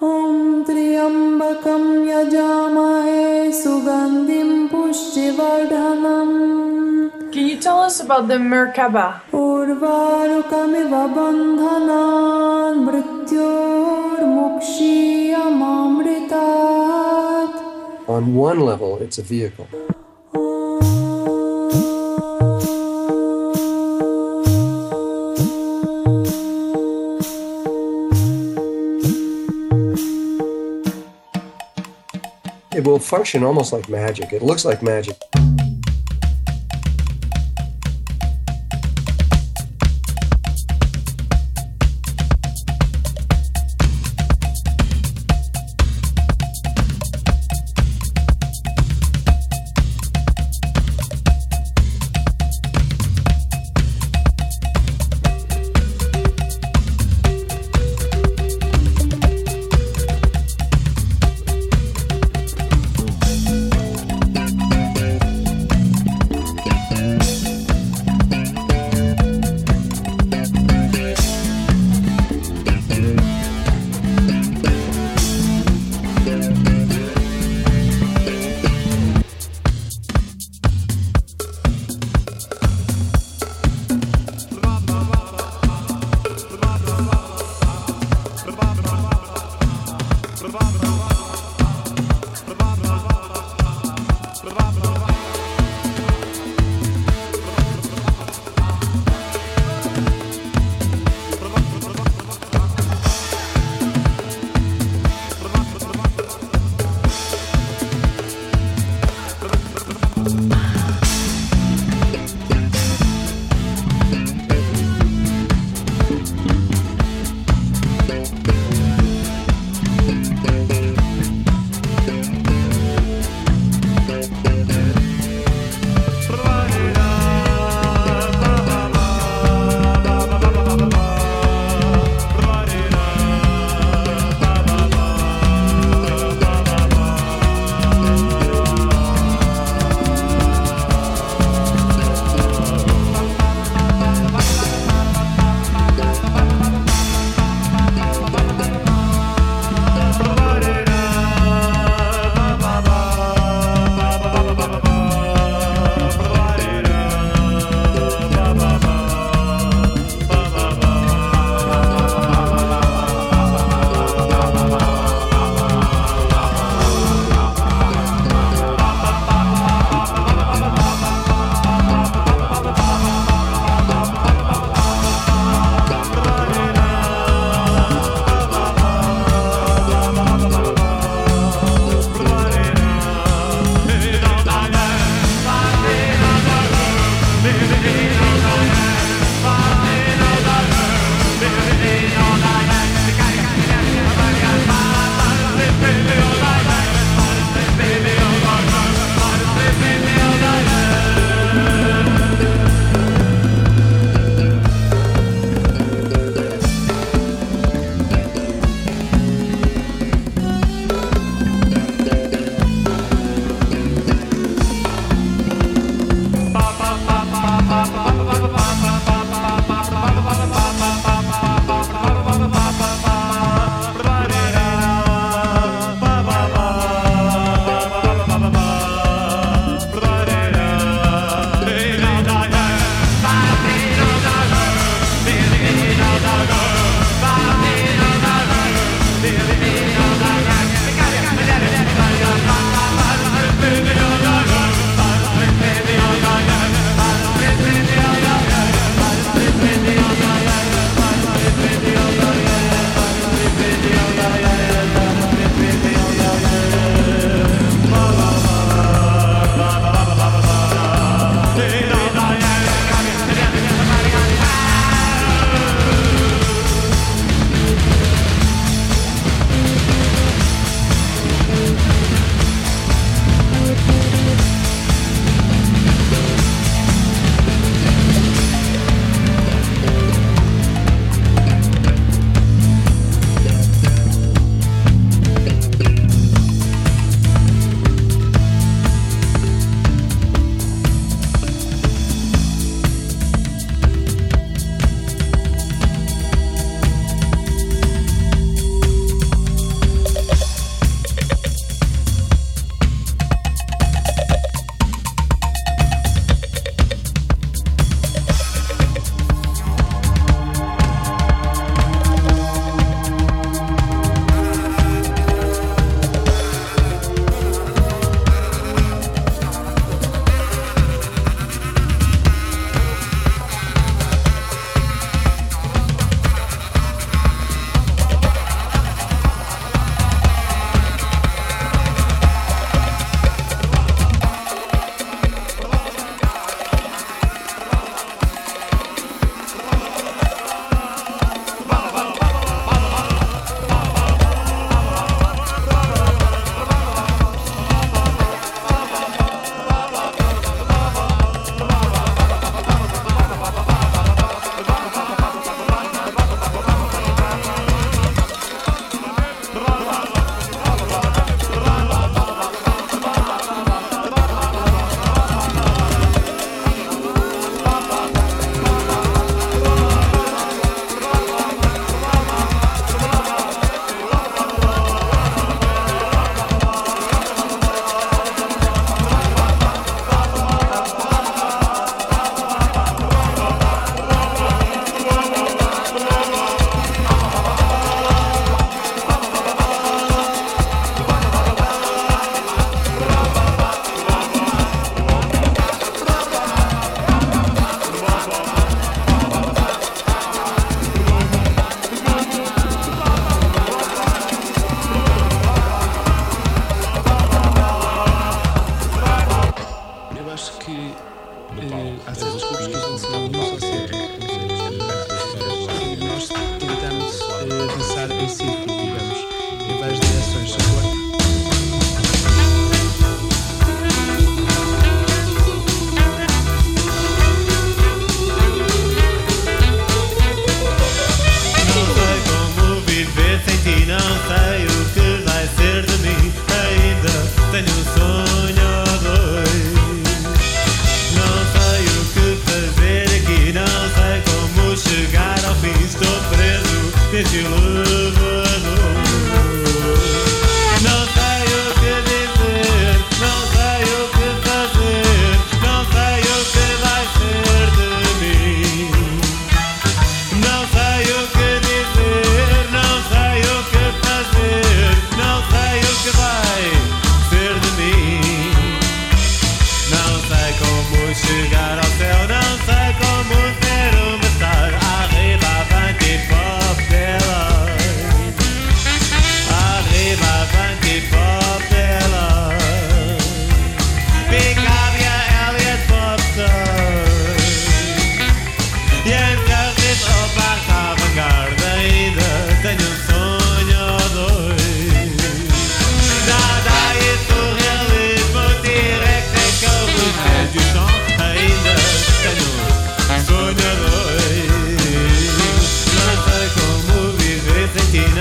Om Triambakam Yajamahe Sugandhim Pushtivardhanam. Can you tell us about the Merkaba? Urvarukamiva bandhanan mrityor mukshiyamamritat. On one level, it's a vehicle. It will function almost like magic. It looks like magic.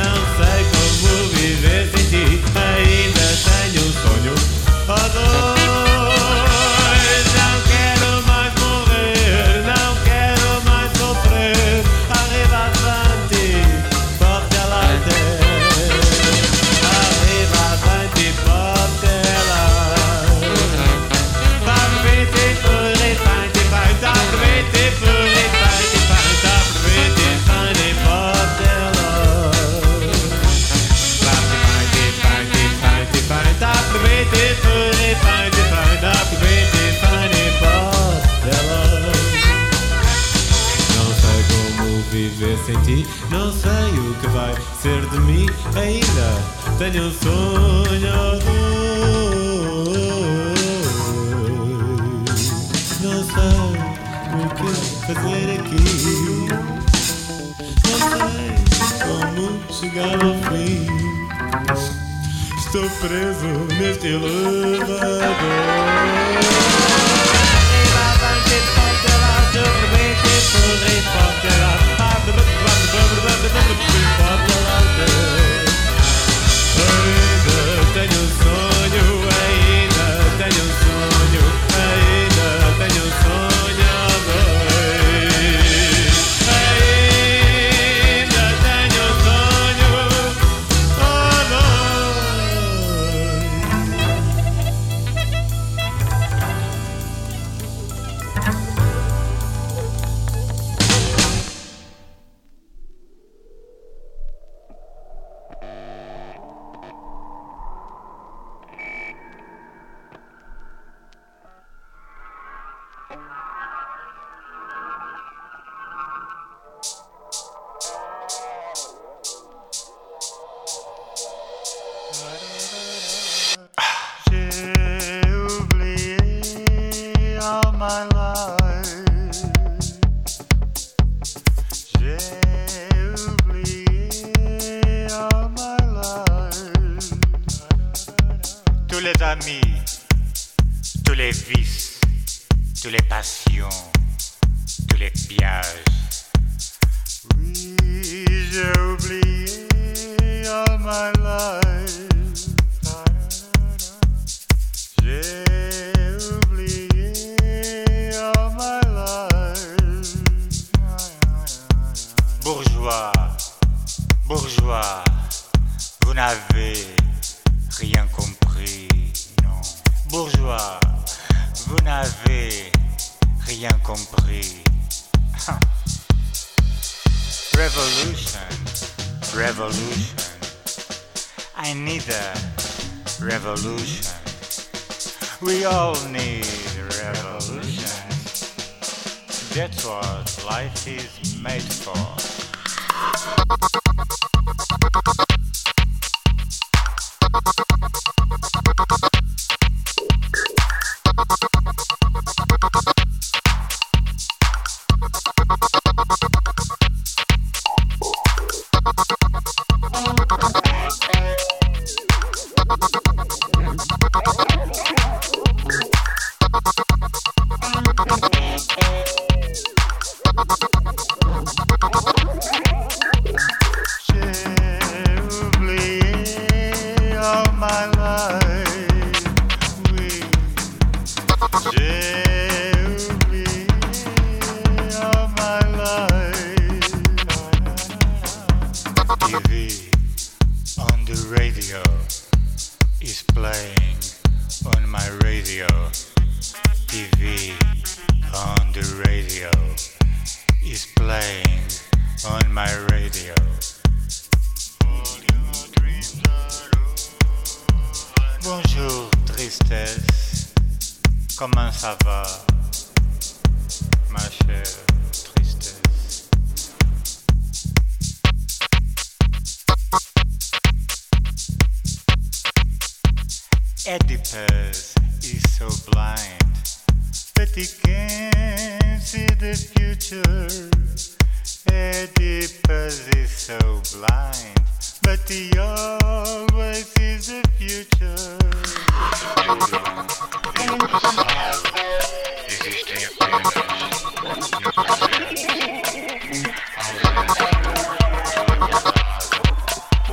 não sei como viver sem ti. Ainda tenho um sonho, oh dois. Não quero mais morrer, não quero mais sofrer. Arriba avanti, forte adelante. Arriba avanti, forte adelante. Davvete per i fanti, davvete per i fanti, davvete fanti, forte adelante. Davvete per i fanti, davvete fanti, forte adelante. Não sei como viver sem ti, não sei o que vai ser de mim. Ainda tenho um sonho, não sei o que fazer aqui, não sei como chegar ao fim. Estou preso neste elevador. Ainda tenho um sonho, ainda tenho um sonho, ainda tenho um sonho, ainda tenho um sonho, oh J'ai oublié all my life. J'ai oublié all my life. Tous les amis, tous les vices, tous les passions, tous les pièges. Oui, j'ai oublié all my life. J'ai oublié all my life. Bourgeois, bourgeois, vous n'avez rien compris, non. Bourgeois, vous n'avez rien compris. Revolution, revolution. I need a revolution. We all need revolution. That's what life is made for. Bonjour tristesse, comment ça va, ma chère tristesse? Oedipus is so blind, but he can't see the future. Oedipus is so blind, but he always sees the future. Existem apenas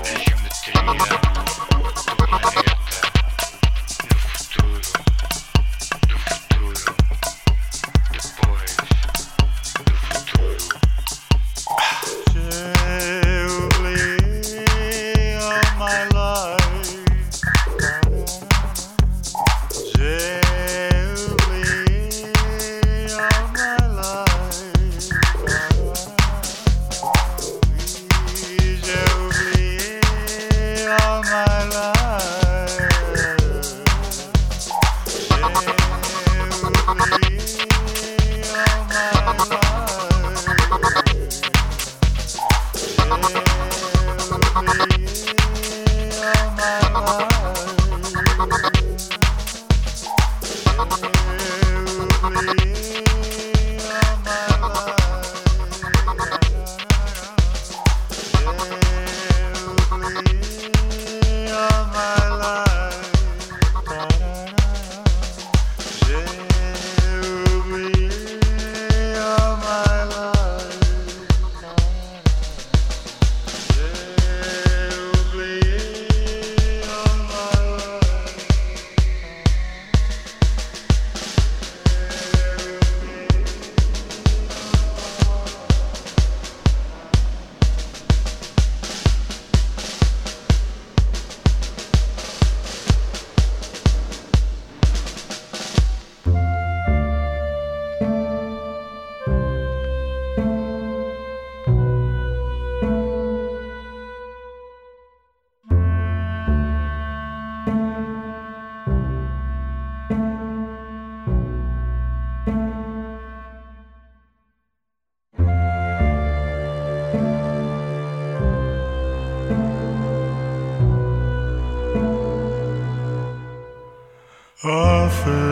I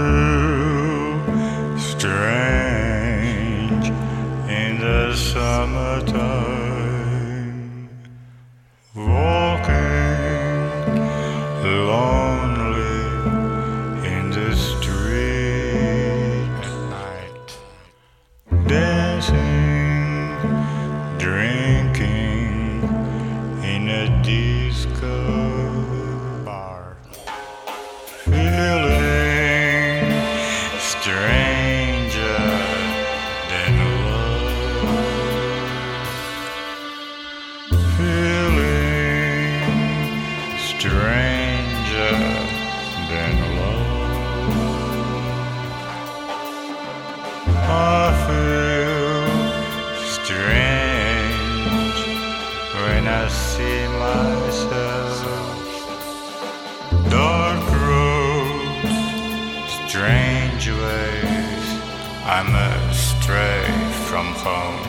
feel strange in the summertime, walking lonely in the street at night, dancing, drinking in a disco bar, feeling stranger than love, feeling stranger than love. I feel strange when I see myself, dark roads, strange ways, I'm astray from home,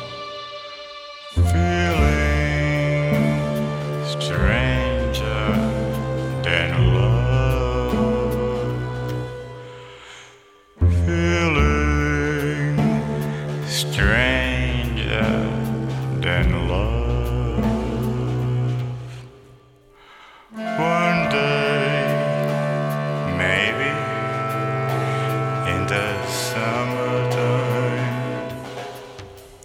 feeling stranger than love, feeling stranger than love. One day, maybe in the summertime,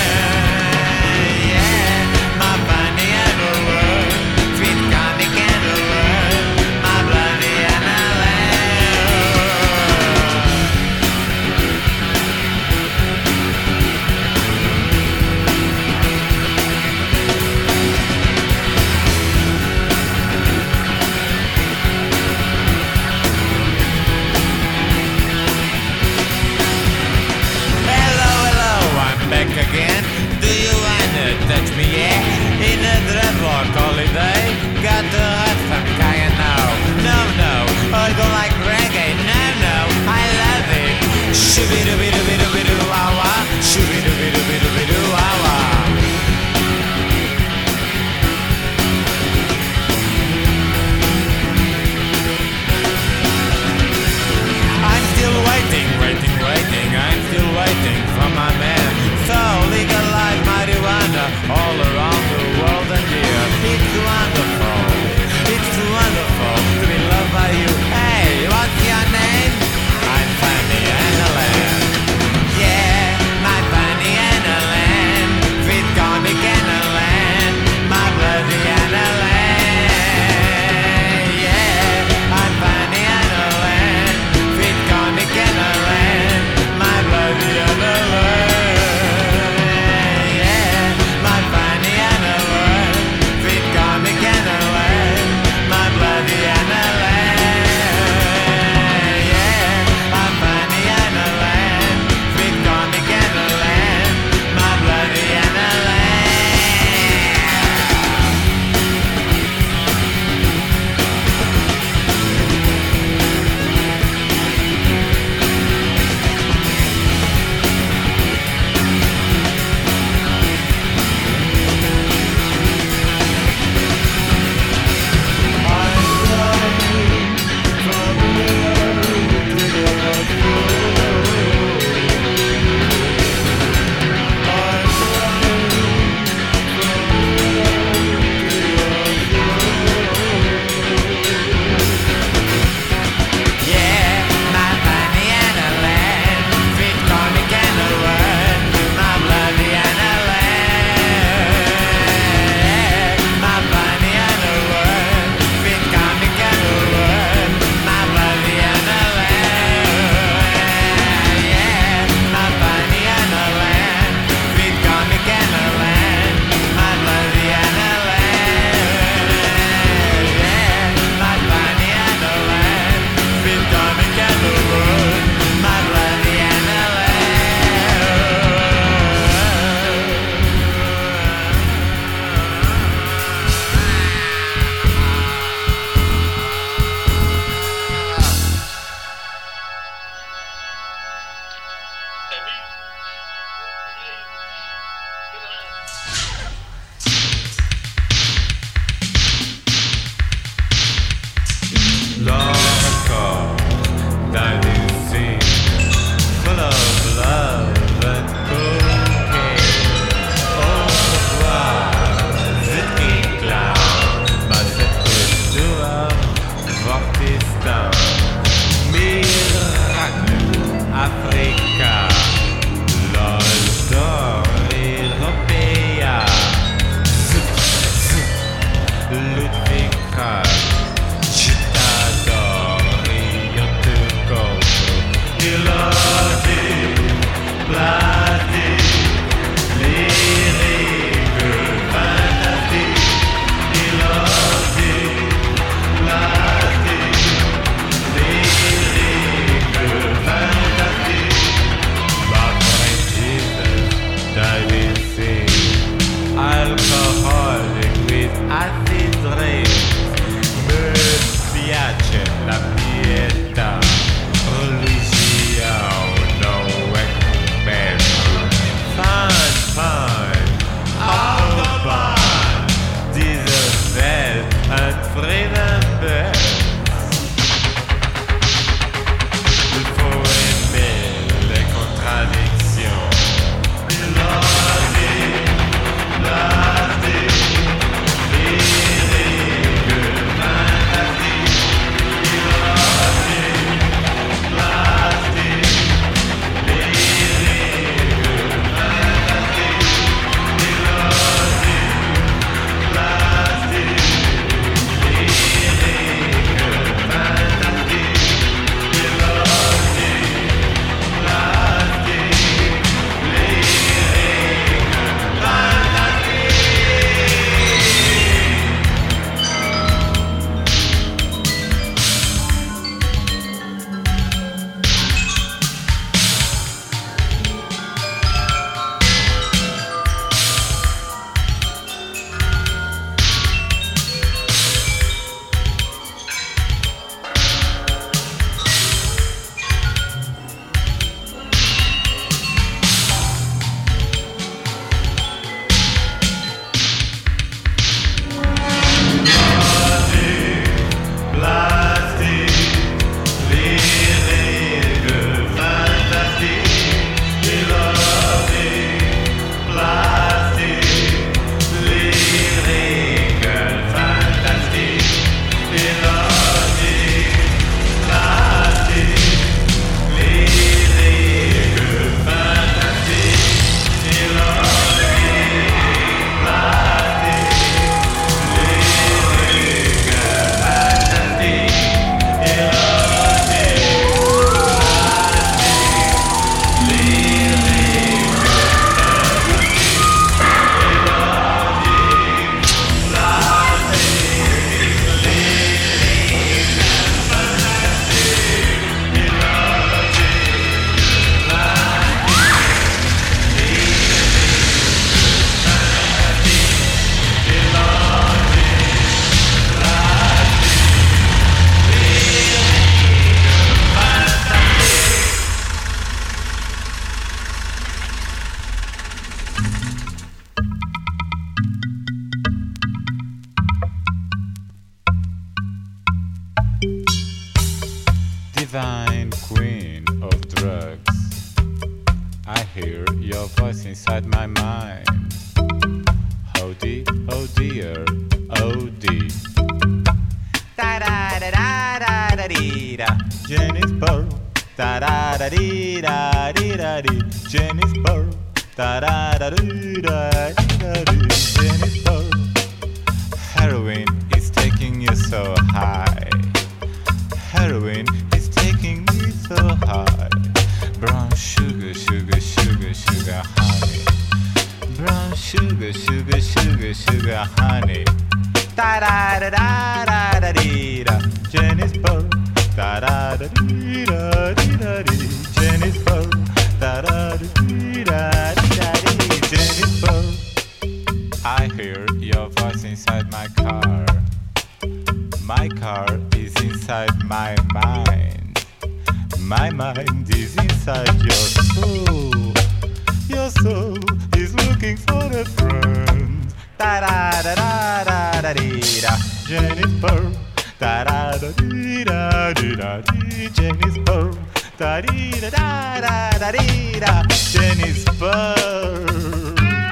hear your voice inside my mind. Oh dear, oh dear, oh dear. Da da da da da da dee da, Jennisboro. Da da da dee da dee da dee, Jennisboro. Da da da dee da dee da dee, Jennisboro. Heroin is taking you so high. Heroin is taking me so high. Brown sugar, sugar, sugar, sugar, honey. Brown sugar, sugar, sugar, sugar, honey. Da da da da da da dee da, Jennisboro. Da da da dee da dee da dee, Jennisboro. Da da da dee da dee da dee, Jennisboro. I hear your voice inside my car. My car is inside my mind. My mind is inside your soul. Your soul is looking for a friend. Da da da da da da dee da, Jennisboro. Da da da dee da dee da dee, Jennisboro. Da dee da da da da dee da, Jennisboro.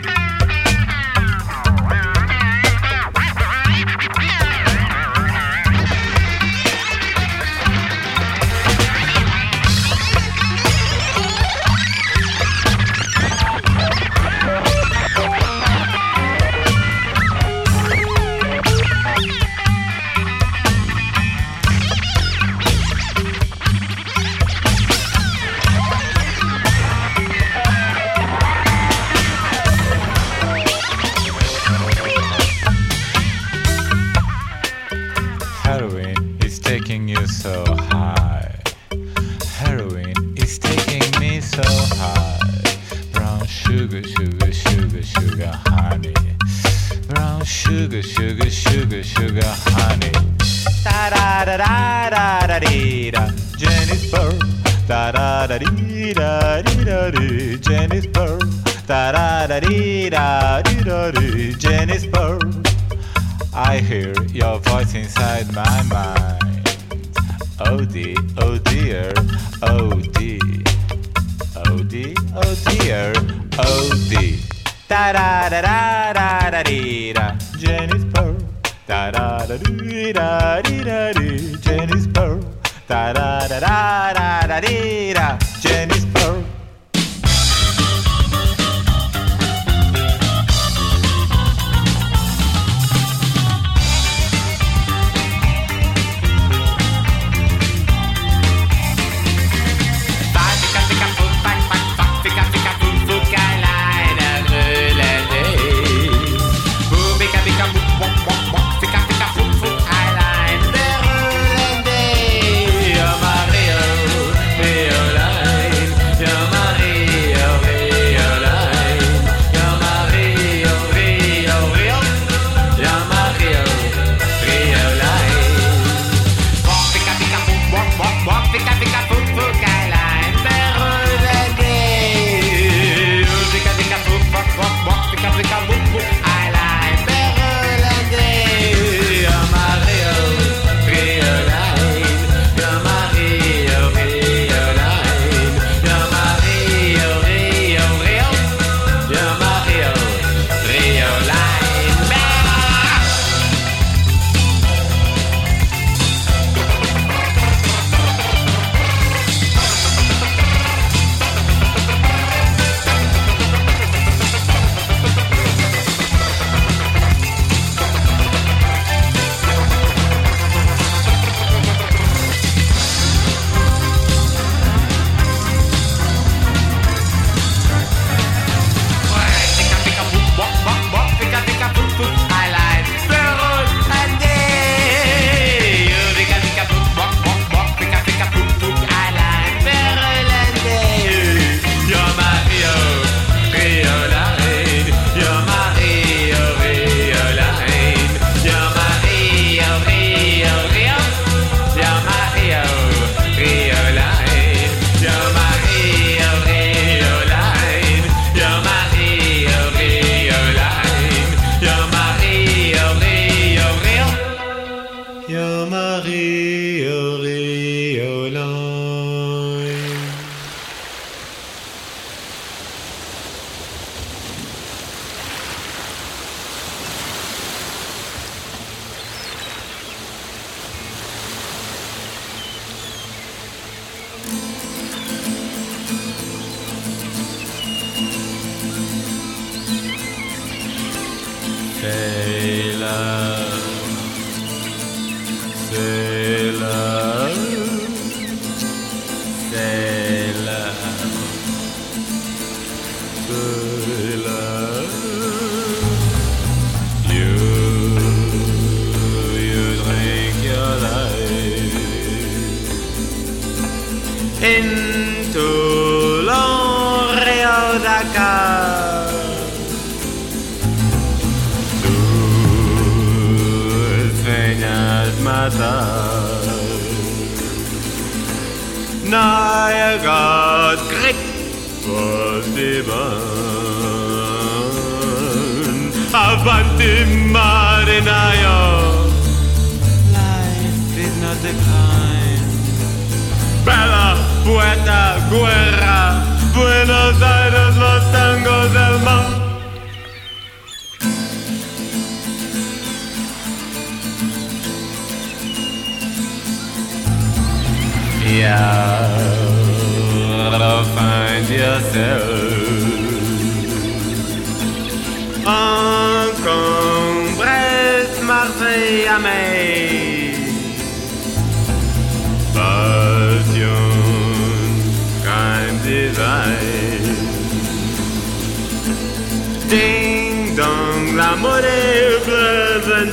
Heroin is taking you so high. Heroin is taking me so high. Brown sugar, sugar, sugar, sugar, honey. Brown sugar, sugar, sugar, sugar, honey. Da da da da da da dee da, Jennisboro. Da da da dee da dee da dee, Jennisboro. Da da da dee da dee da dee, Jennisboro. I hear your voice inside my mind. Oh dear, oh dear, oh dear. Oh dear, oh dear, oh dear. Da da da da da da dee da, Jennisboro. Da da da dee da dee da dee, Jennisboro. Da da da da da da dee da, Jennisboro. Into l'Oreo Dakar, dulceñas matar. Naja Gott kriegt was die Bahn, avanti marinaio. Life is not a crime. Bella Puerta Guerra, Buenos Aires, los tangos del mar. Yeah, find yourself encombres Marseille à mai. Passion, kein Design. Ding dong, l'amour est pleasant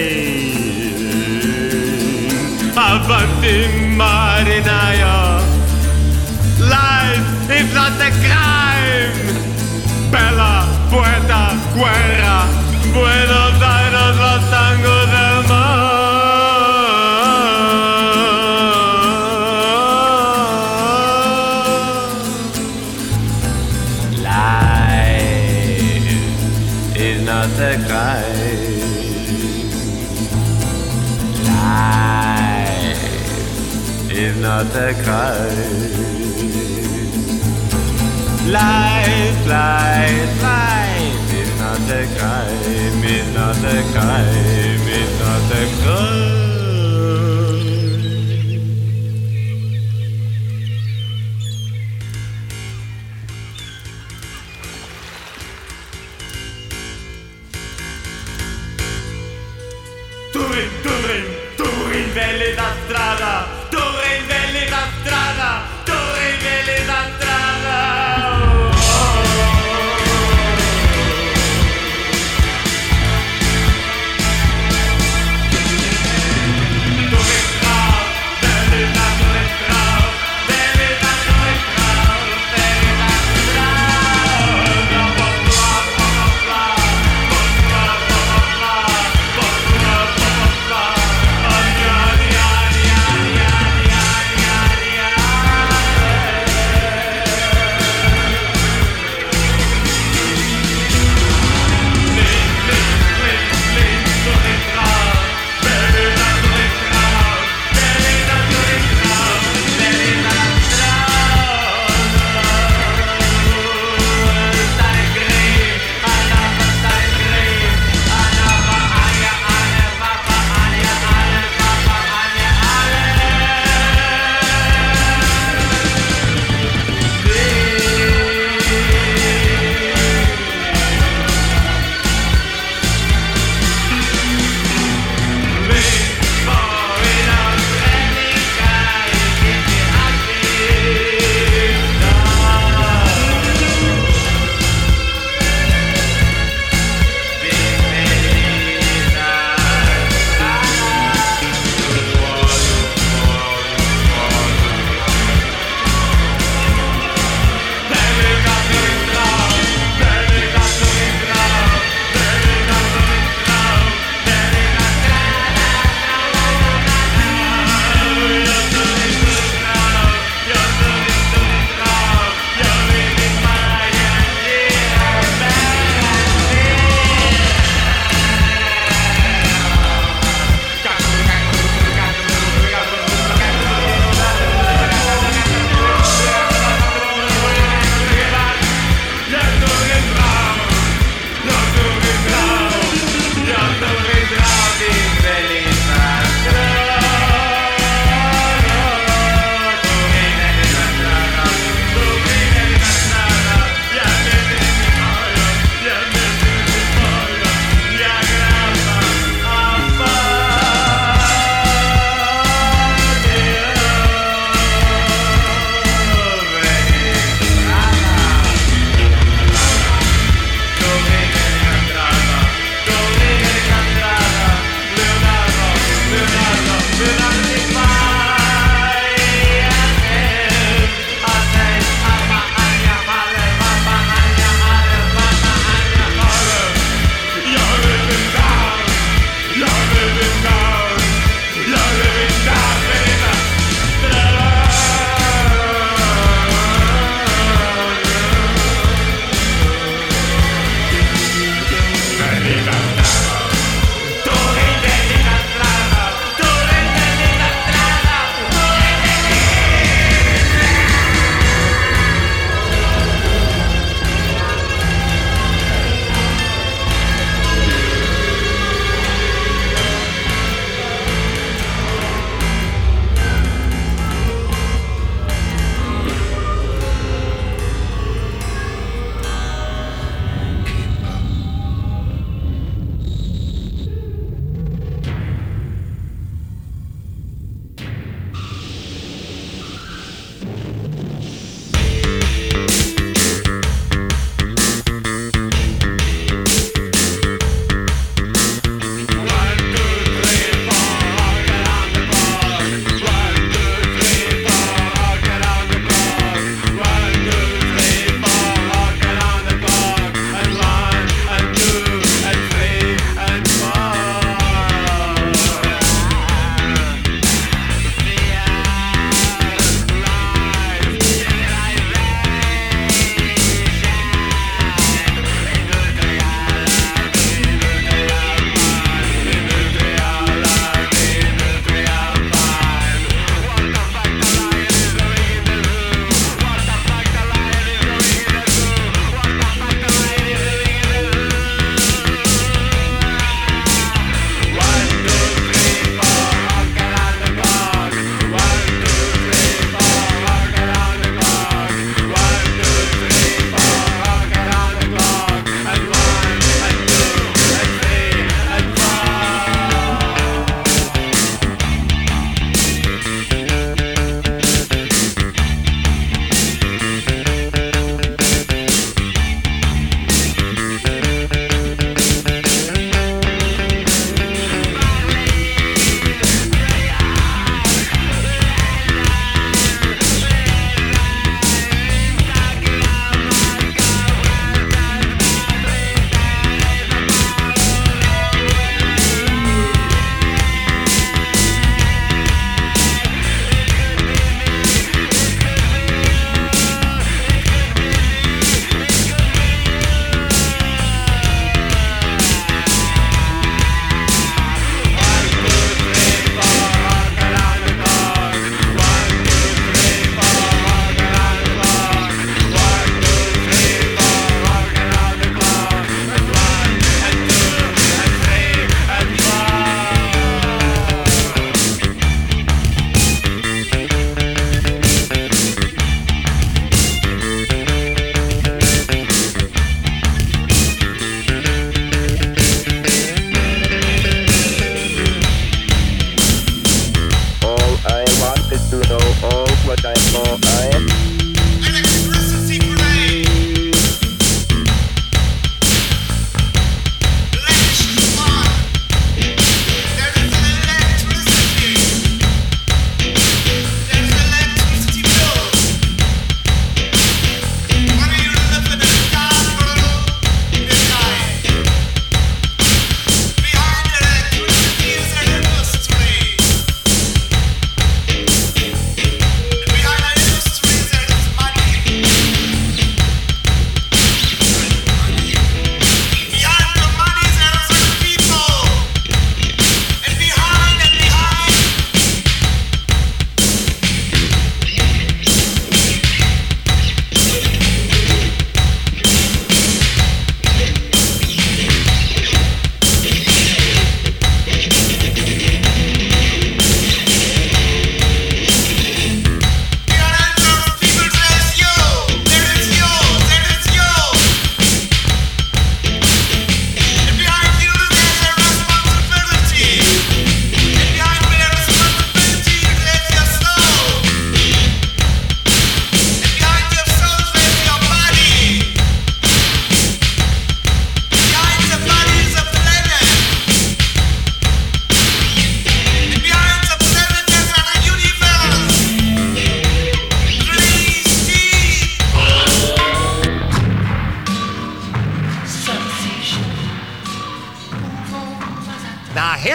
pain. Avanti marinaio, life is not a crime. Bella Puerta Guerra, Buenos Aires, los tangos del mar. Not a crime. Life is not a crime. Life is not a crime. It's not a crime. It's not a crime. Tu riveli la strada, tu riveli la strada, tu riveli la strada.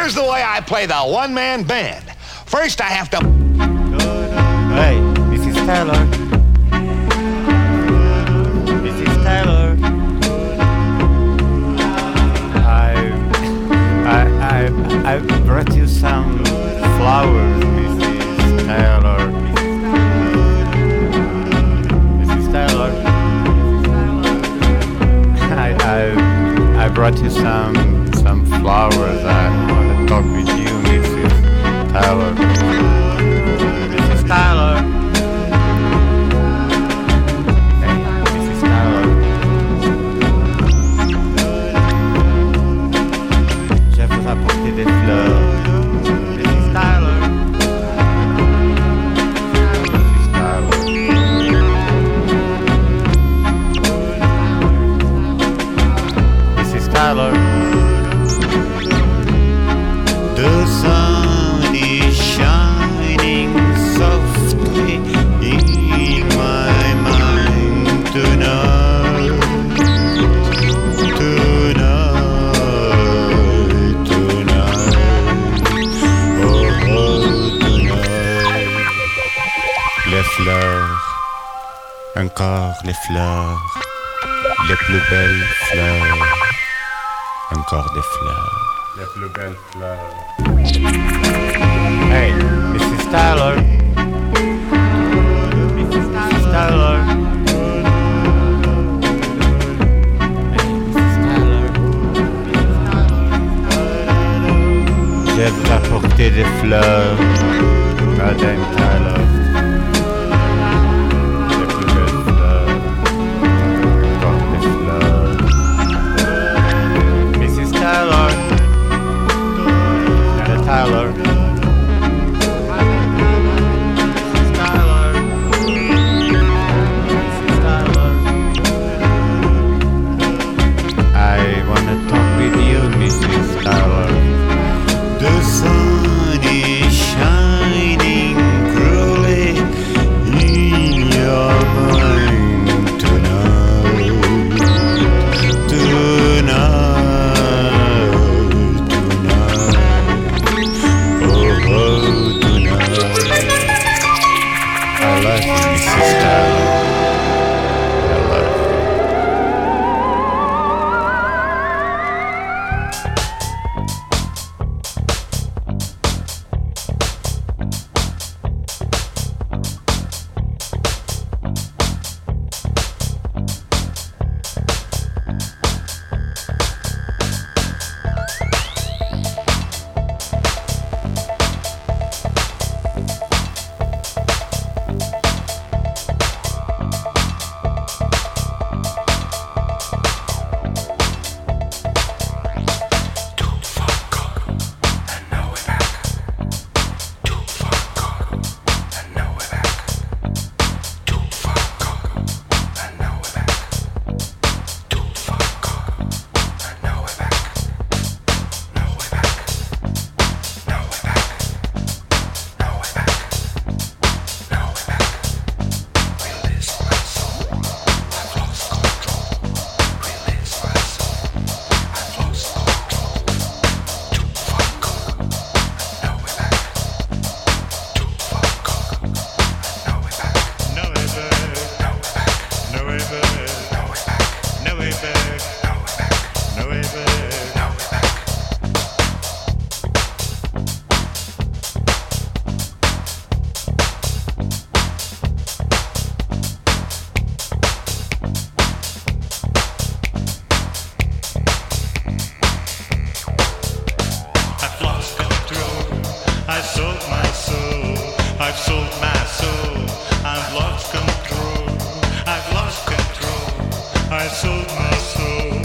Here's the way I play the one-man band. First, I have to... Hey, Mrs. Taylor. Mrs. Taylor. I brought you some flowers, Mrs. Taylor. Mrs. Taylor. I brought you some flowers. I want to talk with you, Mrs. Taylor. Mrs. Taylor. Hey, Mrs. Taylor. Je vous apporter des fleurs. Mrs. Taylor. Mrs. Taylor. Mrs. Taylor. The sun is shining softly in my mind tonight. Les fleurs, encore les fleurs, les plus belles fleurs, encore des fleurs, les plus belles fleurs. Hey, Mrs. Taylor. Mrs. Taylor. Hey, Mrs. Taylor. Je vais vous apporter des fleurs, Madame Taylor. Tyler. Tyler. I wanna talk with you, Mrs. Tyler. The sun is shining cruelly in your mind tonight. I love you, Mrs. Tyler. I love you. I've sold my soul. I've lost control. I've lost control. I sold my soul.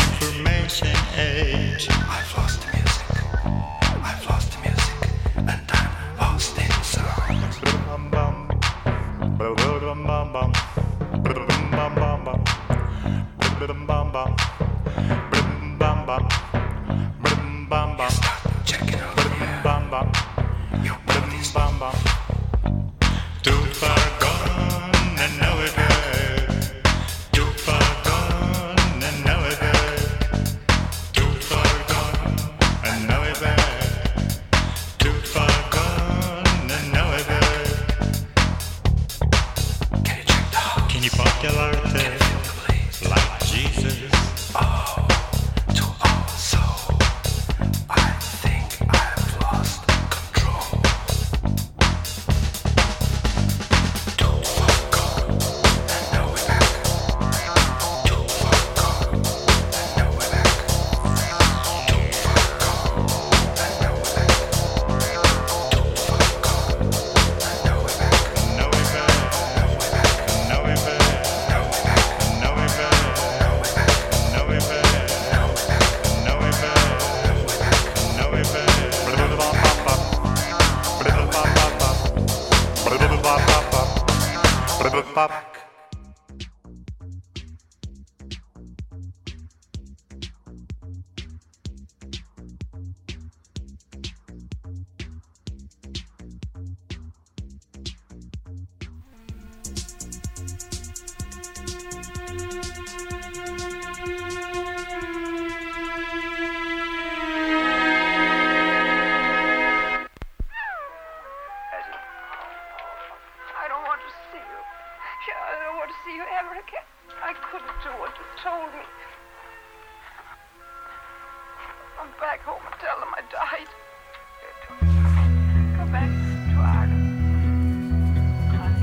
information age. I've lost the music. I've lost the music. And I'm lost in sound. You start checking out the air. Your body's Too far gone and nowhere. Too far gone and nowhere. Too far gone and nowhere. Too far gone and nowhere. Can you check the house? Can you popularity like Jesus? Oh, to our soul. I think I've lost control. Too far gone, and now we're back. Too far gone, and now we're back. Too far gone, and now we're back. Too far gone, and now we're back. Now we're back. Now we're back. Now we're back. Now we're back. Now we're back. Now we're back. Now we're back. Now we're back. Now we're back. Now we're back. I don't want to see you. I don't want to see you ever again. I couldn't do what you told me. I'm back home and tell them I died. Come back to Ireland. I'll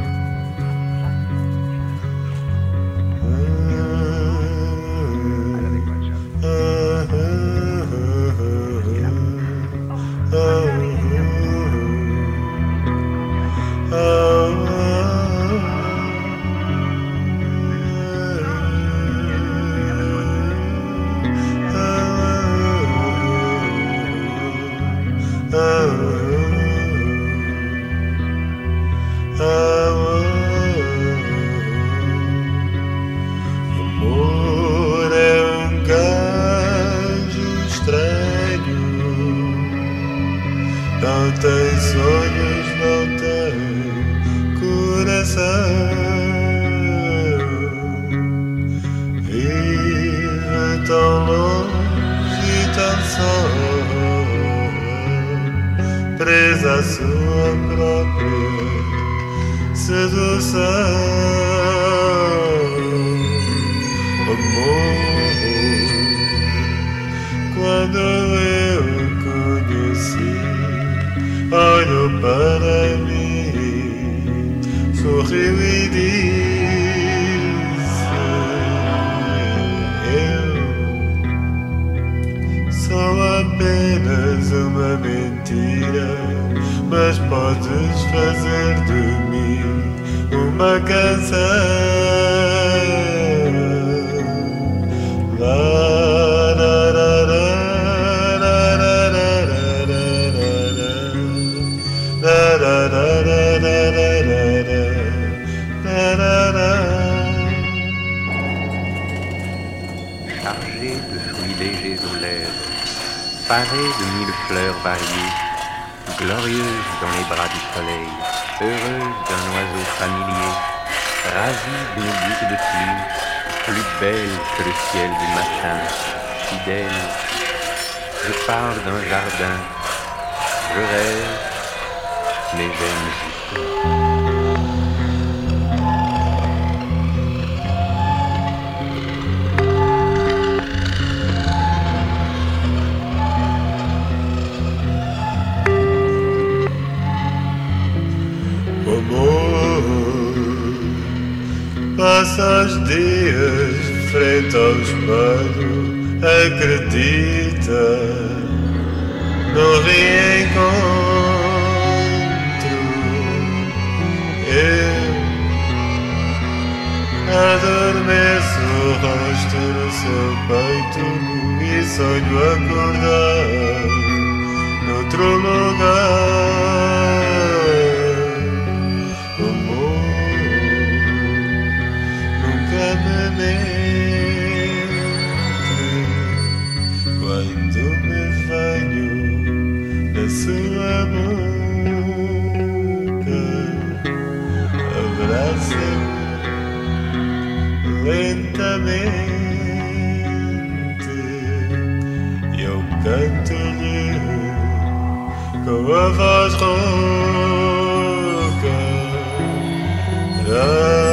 Amor é gajo estranho. Não tem sonhos, não tem coração. Vive tão longe e tão só, presa à sua própria sedução. Amor, quando eu o conheci, olhou para mim, sorriu e disse: eu sou apenas uma mentira, mas podes fazer de mim uma canção. Chargée de fruits légers aux lèvres, parée de mille fleurs variées, glorieuse dans les bras du soleil, heureuse d'un oiseau familier, ravie d'une goutte de pluie, plus belle que le ciel du matin, fidèle. Je parle d'un jardin, je rêve, mais j'aime juste. Passa os dias frente ao espelho, acredita no reencontro. Eu adormeço arrasto no seu peito nu e sonho acordar noutro lugar. Amor, nunca me mente quando me venho na sua boca. Abraça-me lentamente e eu canto-lhe com a voz rouca.